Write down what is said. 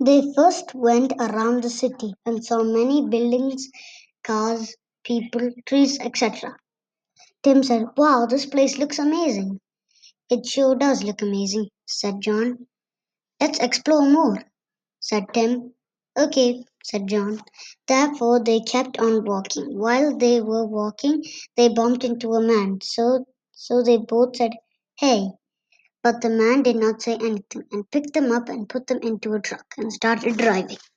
They first went around the city and saw many buildings, cars, people, trees, etc. Tim said, "Wow, this place looks amazing." "It sure does look amazing," said John. "Let's explore more," said Tim. "Okay," said John. Therefore they kept on walking. While they were walking, they bumped into a man. So they both said, "Hey." But the man did not say anything and picked them up and put them into a truck and started driving.